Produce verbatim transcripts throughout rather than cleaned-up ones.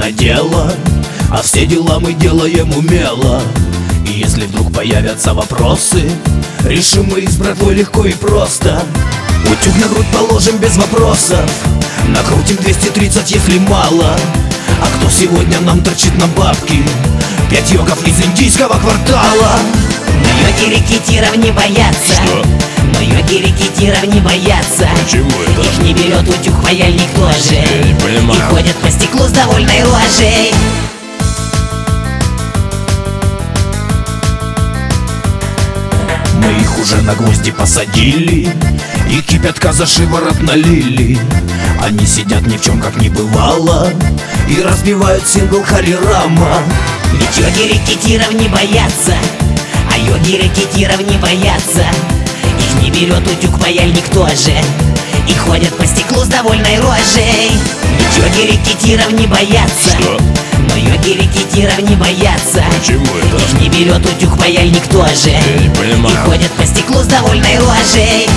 на дело, а все дела мы делаем умело. И если вдруг появятся вопросы, решим мы их с братвой легко и просто. Утюг на грудь положим без вопросов, накрутим двести тридцать, если мало. А кто сегодня нам торчит на бабки? Пять йогов из индийского квартала. Но йоги рекетиров не боятся. Что? Но йоги рекетиров не боятся. Почему это? Их не берет утюг, паяльник тоже. Я не понимаю. И ходят по стеклу с довольной рожей. Мы их уже на гвозди посадили и кипятка за шиворот налили. Они сидят ни в чем как не бывало и разбивают сингл Хари Рама. Ведь йоги рекетиров не боятся, а йоги рекетиров не боятся. Их не берет утюг, паяльник тоже. И ходят по стеклу с довольной рожей. Ведь йоги рекетиров не боятся. Что? Но йоги рекетиров не боятся. Почему это? Их не берет утюг, паяльник тоже. Я не понимаю. И ходят по стеклу с довольной рожей.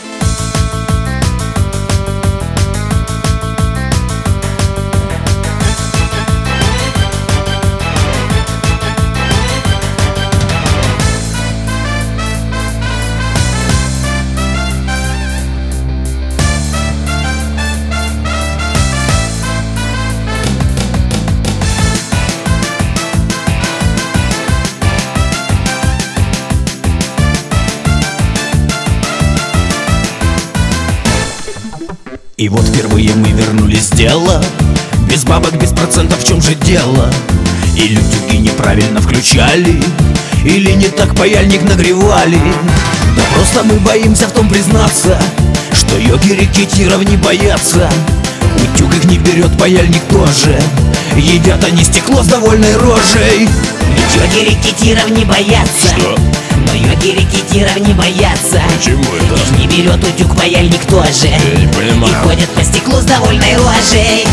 И вот впервые мы вернулись в дело. Без бабок, без процентов, в чем же дело? Или утюги неправильно включали, или не так паяльник нагревали. Да просто мы боимся в том признаться, что йоги рекетиров не боятся. Утюг их не берет, паяльник тоже. Едят они стекло с довольной рожей. Ведь йоги рекетиров не боятся. Что? Но йоги рекетиров не боятся. Почему это? Их не берет утюг, паяльник тоже. Я не понимаю. И ходят по стеклу с довольной рожей.